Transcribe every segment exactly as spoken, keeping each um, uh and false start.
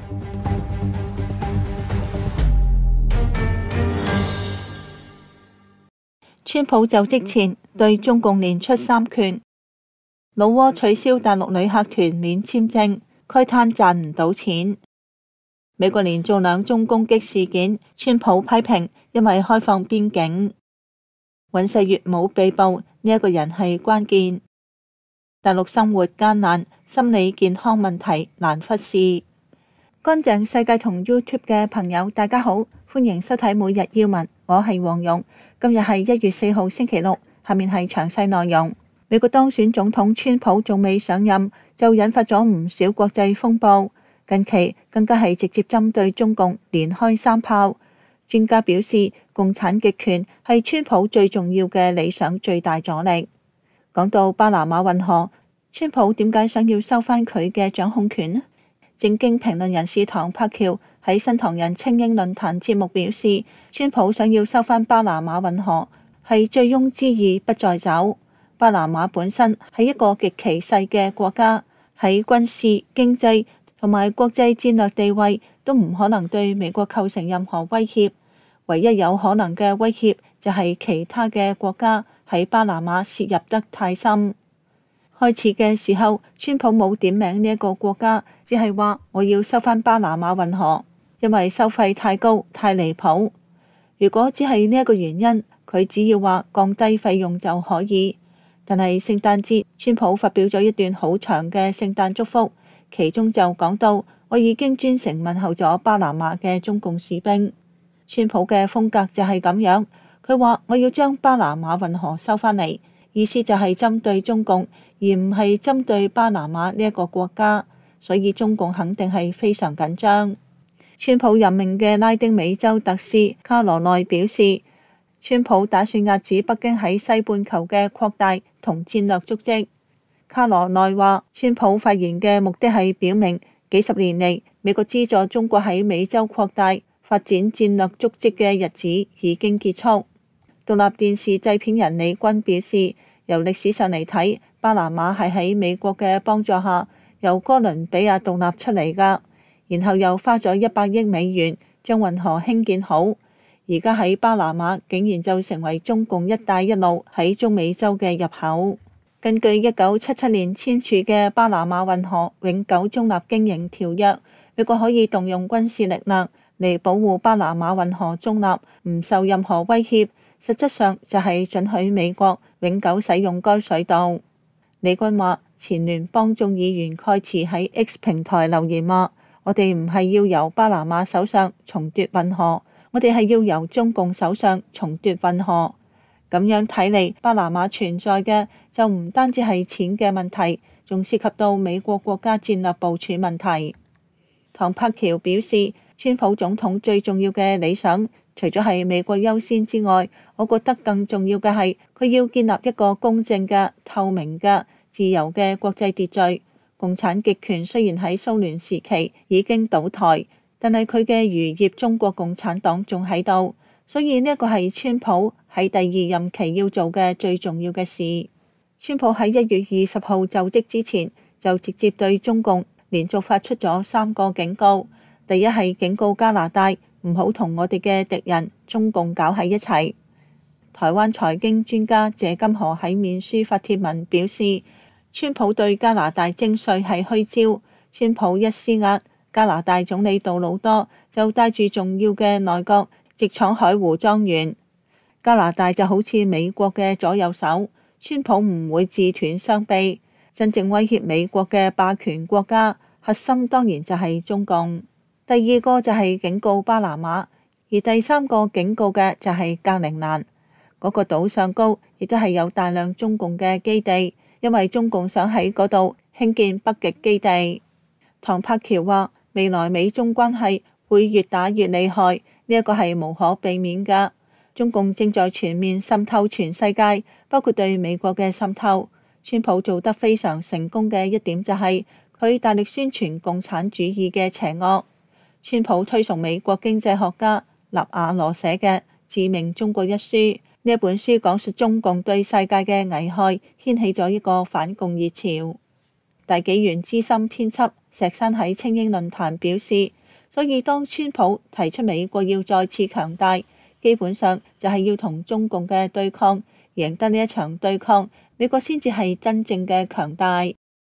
川普就職前對中共連出三拳，老撾取消大陸旅客團免簽證，慨嘆賺唔到錢。美國連續兩宗攻擊事件，川普批評因為開放邊境。尹錫悅冇被捕，呢一個人係關鍵。大陸生活艱難，心理健康問題難忽視。乾淨世界同 YouTube 嘅朋友大家好，歡迎收睇每日要聞，我係黃蓉。今日係一月四號星期六，下面係詳細內容。美國當選總統川普仲未上任，就引發咗唔少國際風暴，近期更加係直接針對中共連開三炮。專家表示，共產極權係川普最重要嘅理想最大阻力。講到巴拿馬運河，川普點解想要收返佢嘅掌控權呢？正經評論人士唐柏橋喺新唐人精英論壇節目表示，川普想要收返巴拿馬運河係醉翁之意不在酒。巴拿馬本身係一個極其細嘅國家，喺軍事、經濟同埋國際戰略地位都唔可能對美國構成任何威脅。唯一有可能嘅威脅就係其他嘅國家喺巴拿馬涉入得太深。開始嘅時候，川普冇點名呢一個國家，只係話我要收返巴拿馬運河，因為收費太高太離譜。如果只係呢一個原因，佢只要話降低費用就可以。但係聖誕節，川普發表咗一段好長嘅聖誕祝福，其中就講到我已經專程問候咗巴拿馬嘅中共士兵。川普嘅風格就係咁樣，佢話我要將巴拿馬運河收返嚟，意思就係針對中共，而唔係針對巴拿馬呢一個國家，所以中共肯定係非常緊張。川普任命嘅拉丁美洲特使卡羅內表示，川普打算壓止北京喺西半球嘅擴大同戰略足跡。卡羅內話，川普發言嘅目的係表明，幾十年嚟美國資助中國喺美洲擴大發展戰略足跡嘅日子已經結束。獨立電視製片人李軍表示，由歷史上嚟睇，巴拿馬係喺美國嘅幫助下由哥倫比亞獨立出嚟㗎，然後又花咗一百億美元將運河興建好，而家喺巴拿馬竟然就成為中共一帶一路喺中美洲嘅入口。根據一九七七年簽署嘅巴拿馬運河永久中立經營條約，美國可以動用軍事力量嚟保護巴拿馬運河中立，唔受任何威脅，實質上就係准許美國永久使用該水道。李軍話，前聯邦眾議員蓋茨喺 X 平台留言話，我哋唔係要由巴拿馬手上重奪運河，我哋係要由中共手上重奪運河。咁樣睇嚟，巴拿馬存在嘅就唔單止係錢嘅問題，仲涉及到美國國家戰略部署問題。唐柏橋表示，川普總統最重要嘅理想，除咗係美國優先之外，我覺得更重要嘅係佢要建立一個公正嘅、透明嘅、自由嘅國際秩序。共產極權雖然喺蘇聯時期已經倒台，但係佢嘅餘孽中國共產黨仲喺度，所以呢一個係川普喺第二任期要做嘅最重要嘅事。川普喺一月二十號就職之前，就直接對中共連續發出咗三個警告。第一係警告加拿大唔好同我哋嘅敵人中共搞喺一齊。台灣財經專家謝金河喺面書發帖文表示，川普對加拿大徵稅係虛招。川普一施壓，加拿大總理杜魯多就帶住重要嘅內閣直闖海湖莊園。加拿大就好似美國嘅左右手，川普唔會自斷雙臂。真正威脅美國嘅霸權國家核心當然就係中共。第二個就係警告巴拿馬，而第三個警告嘅就係格陵蘭。嗰個島上高亦都係有大量中共嘅基地，因為中共想喺嗰度興建北極基地。唐柏橋話，未來美中關係會越打越厲害，呢一個係無可避免㗎。中共正在全面滲透全世界，包括對美國嘅滲透。川普做得非常成功嘅一點就係佢大力宣傳共產主義嘅邪惡。川普推崇美國經濟學家納瓦羅寫嘅《致命中國》一書，呢一本書講述中共對世界嘅危害，掀起咗一個反共熱潮。大紀元資深編輯石山喺精英論壇表示， 所以當川普提出美國要再次強大，基本上就係要同中共嘅對抗，贏得呢一場對抗，美國先至係真正嘅強大。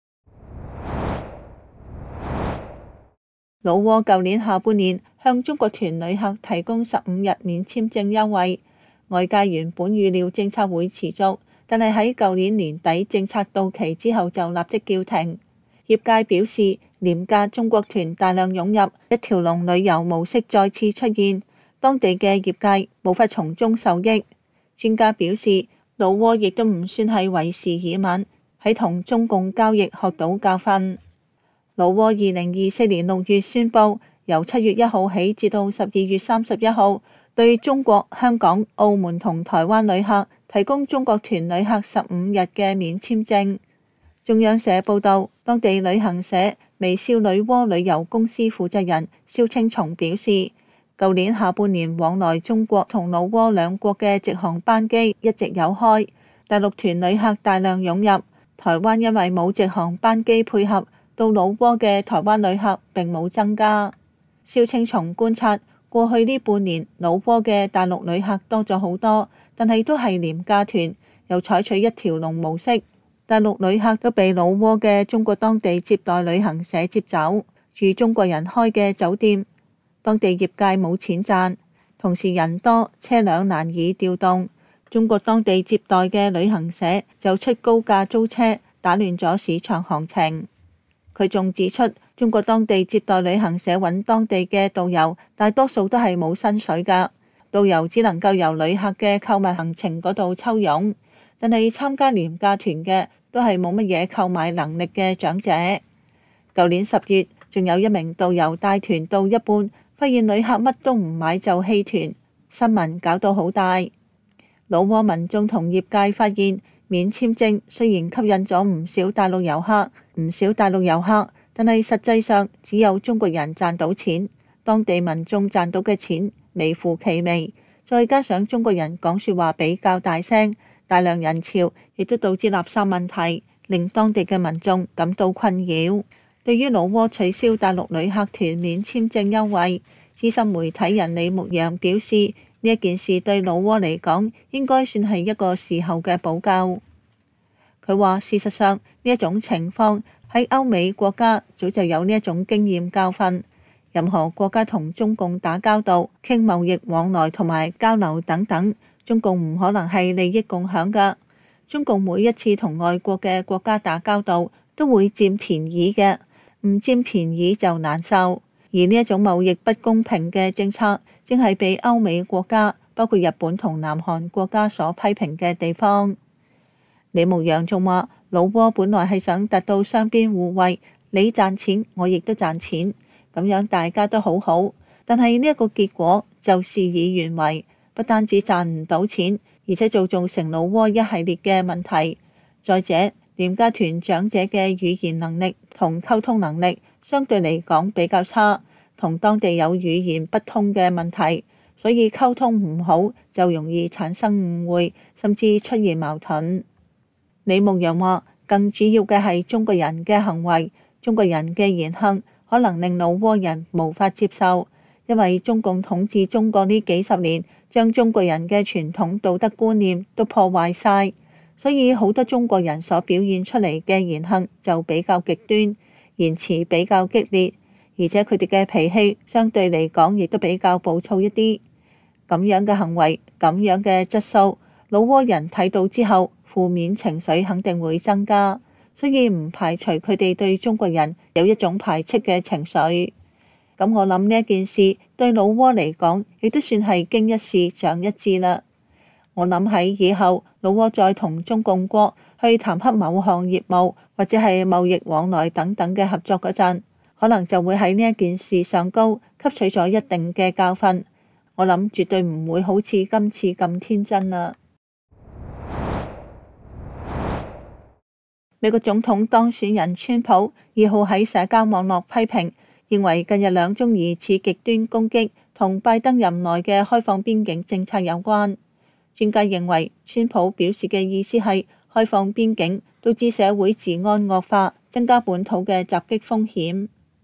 老撾舊年下半年向中國團旅客提供十五日免簽證優惠，外界原本預料政策會持續，但係喺舊年年底政策到期之後就立即叫停。業界表示，廉價中國團大量湧入，一條龍旅遊模式再次出現，當地嘅業界無法從中受益。專家表示，老撾亦都唔算係為時已晚，喺同中共交易學到教訓。老撾二零二四年六月宣布，由七月一號起至到十二月三十一號，對中國、香港、澳門同台灣旅客提供中國團旅客十五日嘅免簽證。中央社報道，當地旅行社微笑女媧旅遊公司負責人蕭青松表示，舊年下半年往來中國同老撾兩國嘅直航班機一直有開，大陸團旅客大量湧入，台灣因為冇直航班機配合，到老撾嘅台灣旅客並冇增加。蕭青松觀察，過去呢半年老撾嘅大陸旅客多咗好多，但係都係廉價團，又採取一條龍模式，大陸旅客都被老撾嘅中國當地接待旅行社接走，住中國人開嘅酒店，當地業界冇錢賺，同時人多車輛難以調動，中國當地接待嘅旅行社就出高價租車，打亂咗市場行情。佢仲指出，中國當地接待旅行社揾當地嘅導遊，大多數都係冇薪水㗎，導遊只能夠由旅客嘅購物行程嗰度抽傭，但係參加廉價團嘅都係冇乜嘢購買能力嘅長者。舊年十月，仲有一名導遊帶團到一半，發現旅客乜都唔買就棄團，新聞搞到好大。老撾民眾同業界發現，免簽證雖然吸引咗唔少大陸遊客，唔少大陸遊客，但係實際上只有中國人賺到錢，當地民眾賺到嘅錢微乎其微。再加上中國人講說話比較大聲，大量人潮亦都導致垃圾問題，令當地嘅民眾感到困擾。對於老撾取消大陸旅客團免簽證優惠，資深媒體人李牧陽表示，呢一件事對老撾嚟講應該算係一個事後嘅補救。佢話事實上呢一種情況喺歐美國家早就有呢一種經驗教訓，任何國家同中共打交道、傾貿易往來同埋交流等等，中共唔可能係利益共享㗎。中共每一次同外國嘅國家打交道都會佔便宜嘅，唔佔便宜就難受。而呢一種貿易不公平嘅政策，正係被歐美國家，包括日本同南韓國家所批評嘅地方。李牧陽仲話，老撾本來係想達到雙邊互惠，你賺錢我亦都賺錢，咁樣大家都好好。但係呢一個結果就事與願違，不單止賺唔到錢，而且就造成老撾一系列嘅問題。再者，廉價團長者嘅語言能力同溝通能力相對嚟講比較差，同當地有語言不通嘅問題，所以溝通唔好就容易產生誤會，甚至出現矛盾。李牧陽話，更主要嘅係中國人嘅行為，中國人嘅言行可能令老撾人無法接受，因為中共統治中國呢幾十年，將中國人嘅傳統道德觀念都破壞晒，所以好多中國人所表現出嚟嘅言行就比較極端，言辭比較激烈，而且佢哋嘅脾氣相對嚟講亦都比較暴躁一啲。咁樣嘅行為，咁樣嘅質素，老撾人睇到之後，負面情緒肯定會增加，所以唔排除佢哋對中國人有一種排斥嘅情緒。咁我諗呢一件事對老撾嚟講，亦都算係經一事長一智啦。我諗喺以後老撾再同中共國去談洽某項業務或者係貿易往來等等嘅合作嗰陣，可能就會喺呢一件事上高吸取咗一定嘅教訓。我諗絕對唔會好似今次咁天真啦。美國總統當選人川普二號喺社交網絡批評，認為近日兩宗疑似極端攻擊同拜登任內嘅開放邊境政策有關。專家認為，川普表示嘅意思係開放邊境導致社會治安惡化，增加本土嘅襲擊風險。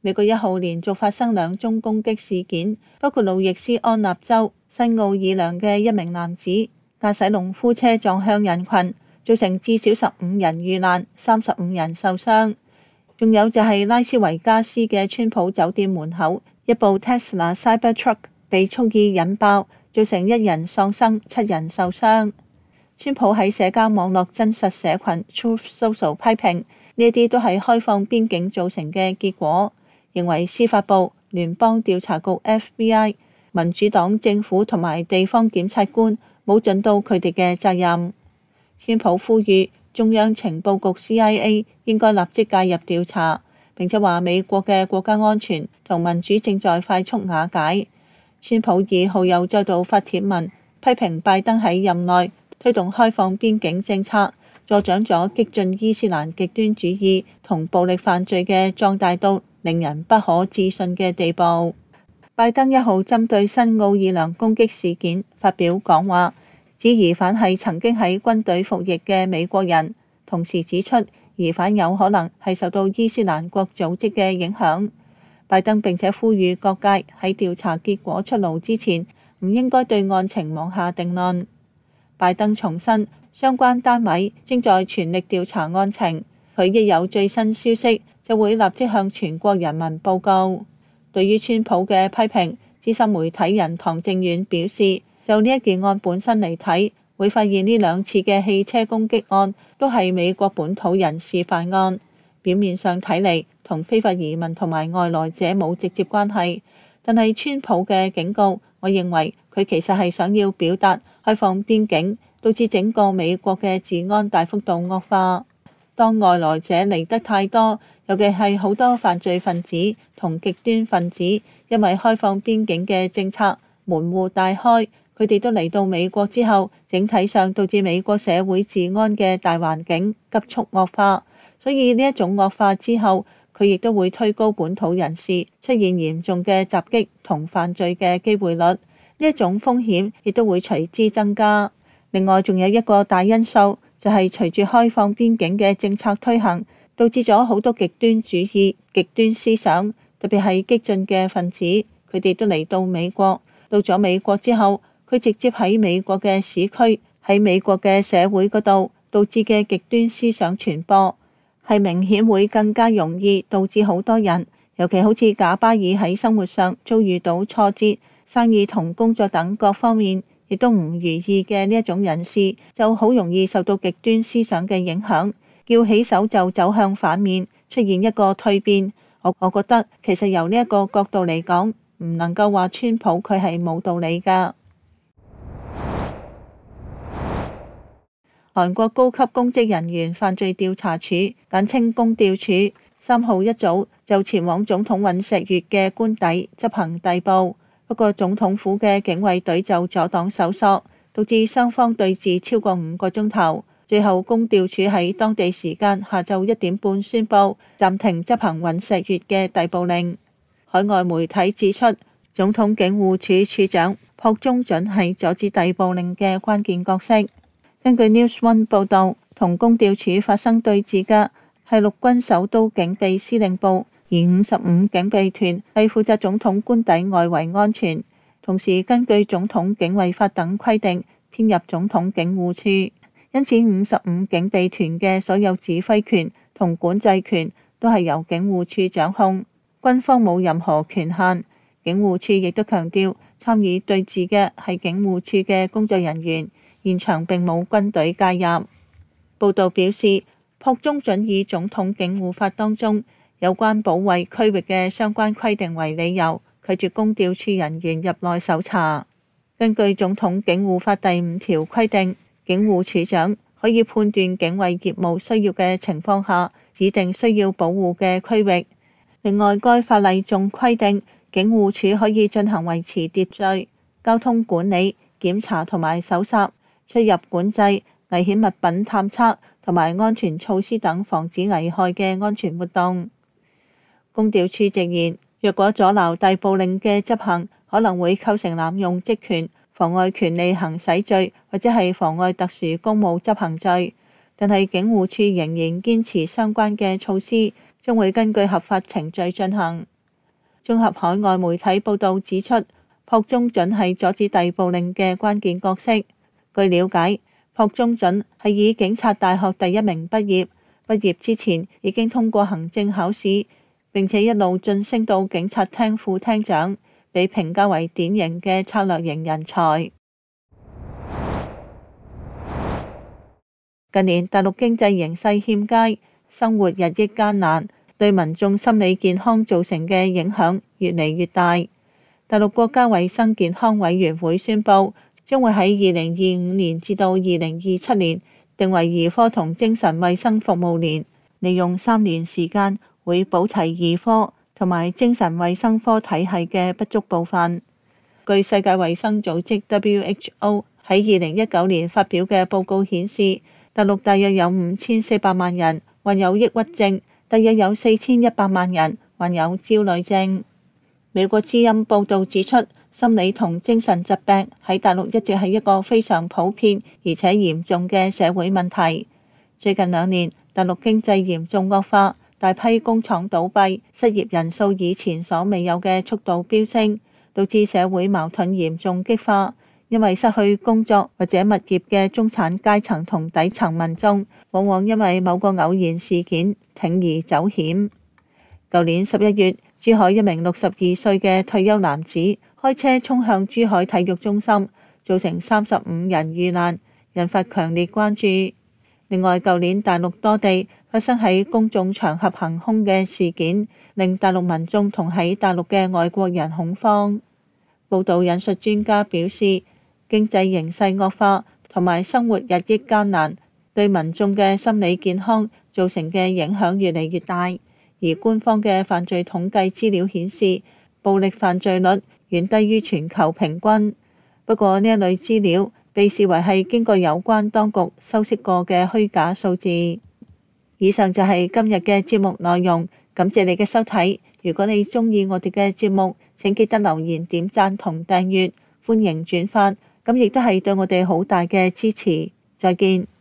美國一號連續發生兩宗攻擊事件，包括路易斯安那州新奧爾良嘅一名男子駕駛農夫車撞向人群，造成至少十五人遇難，三十五人受傷。仲有就係拉斯維加斯嘅川普酒店門口，一部 Tesla Cybertruck 被蓄意引爆，造成一人喪生，七人受傷。川普喺社交網絡真實社群 Truth Social 批評呢啲都係開放邊境造成嘅結果，認為司法部、聯邦調查局 F B I、民主黨政府同埋地方檢察官冇盡到佢哋嘅責任。川普呼籲中央情報局 C I A 應該立即介入調查，並且話美國嘅國家安全同民主正在快速瓦解。川普二號又再度發帖文批評拜登喺任內推動開放邊境政策，助長咗激進伊斯蘭極端主義同暴力犯罪嘅壯大到令人不可置信嘅地步。拜登一號針對新奧爾良攻擊事件發表講話，指疑犯係曾經喺軍隊服役嘅美國人，同時指出疑犯有可能係受到伊斯蘭國組織嘅影響。拜登並且呼籲各界喺調查結果出爐之前，唔應該對案情妄下定論。拜登重申，相關單位正在全力調查案情，佢一有最新消息就會立即向全國人民報告。對於川普嘅批評，資深媒體人唐正遠表示，就呢一件案本身嚟睇，會發現呢兩次嘅汽車攻擊案都係美國本土人士犯案，表面上睇嚟同非法移民同埋外來者冇直接關係，但係川普嘅警告，我認為佢其實係想要表達開放邊境導致整個美國嘅治安大幅度惡化。當外來者嚟得太多，尤其係好多犯罪分子同極端分子，因為開放邊境嘅政策門戶大開，佢哋都嚟到美國之後，整體上導致美國社會治安嘅大環境急速惡化。所以呢一種惡化之後，佢亦都會推高本土人士出現嚴重嘅襲擊同犯罪嘅機會率，呢一種風險亦都會隨之增加。另外，仲有一個大因素，就係隨住開放邊境嘅政策推行，導致咗好多極端主義、極端思想，特別係激進嘅分子，佢哋都嚟到美國。到咗美國之後，佢直接喺美國嘅市區、喺美國嘅社會嗰度導致嘅極端思想傳播，係明顯會更加容易導致好多人，尤其好似賈巴爾喺生活上遭遇到挫折、生意同工作等各方面亦都唔如意嘅呢一種人士，就好容易受到極端思想嘅影響，叫起手就走向反面，出現一個蛻變。我我覺得其實由呢一個角度嚟講，唔能夠話川普佢係冇道理㗎。韓國高級公職人員犯罪調查處簡稱公調處三號一早就前往總統尹錫悅嘅官邸執行逮捕，不過總統府嘅警衛隊就阻擋搜索，導致雙方對峙超過五個鐘頭。最後公調處喺當地時間下晝一點半宣布暫停執行尹錫悅嘅逮捕令。海外媒體指出，總統警護處處長朴忠准係阻止逮捕令嘅關鍵角色。根據 News One 報導，同公調處發生對峙嘅係陸軍首都警備司令部，而五十五警備團係負責總統官邸外圍安全，同時根據總統警衛法等規定編入總統警護處，因此五十五警備團嘅所有指揮權同管制權都係由警護處掌控，軍方冇任何權限。警護處亦都強調，參與對峙嘅係警護處嘅工作人員，現場並冇軍隊介入。報道表示，朴忠准以總統警護法當中有關保衛區域嘅相關規定為理由，拒絕公調處人員入內搜查。根據總統警護法第五條規定，警護處長可以判斷警衛業務需要嘅情況下，指定需要保護嘅區域。另外，該法例仲規定，警護處可以進行維持秩序、交通管理、檢查同埋搜查、出入管制、危險物品探測同埋安全措施等防止危害嘅安全活動。公調處直言，若果阻撓逮捕令嘅執行，可能會構成濫用職權、妨礙權利行使罪或者係妨礙特殊公務執行罪。但係警護處仍然堅持相關嘅措施將會根據合法程序進行。 綜合海外媒體報道指出，朴忠准係阻止逮捕令嘅關鍵角色。據了解，朴忠准係以警察大學第一名畢業，畢業之前已經通過行政考試，並且一路晉升到警察廳副廳長，被評價為典型嘅策略型人才。近年大陸經濟形勢欠佳，生活日益艱難，對民眾心理健康造成嘅影響越嚟越大。大陸國家衛生健康委員會宣布，將會喺二零二五年至到二零二七年定為兒科同精神衛生服務年，利用三年時間會補齊兒科同埋精神衛生科體系嘅不足部分。據世界衛生組織 W H O 喺二零一九年發表嘅報告顯示，大陸大約有五千四百萬人患有抑鬱症，大約有四千一百萬人患有焦慮症。美國之音報導指出，心理同精神疾病喺大陸一直係一個非常普遍而且嚴重嘅社會問題。最近兩年，大陸經濟嚴重惡化，大批工廠倒閉，失業人數以前所未有嘅速度飆升，導致社會矛盾嚴重激化。因為失去工作或者物業嘅中產階層同底層民眾，往往因為某個偶然事件鋌而走險。舊年十一月，珠海一名六十二歲嘅退休男子開車衝向珠海體育中心，造成三十五人遇難，引發強烈關注。另外，舊年大陸多地發生喺公眾場合行兇嘅事件，令大陸民眾同喺大陸嘅外國人恐慌。報導引述專家表示，經濟形勢惡化同埋生活日益艱難，對民眾嘅心理健康造成嘅影響越嚟越大。而官方嘅犯罪統計資料顯示，暴力犯罪率遠低於全球平均。不過呢一類資料被視為係經過有關當局修飾過嘅虛假數字。以上就係今日嘅節目內容，感謝你嘅收睇。如果你鍾意我哋嘅節目，請記得留言、點讚同訂閱，歡迎轉發。咁亦都係對我哋好大嘅支持。再見。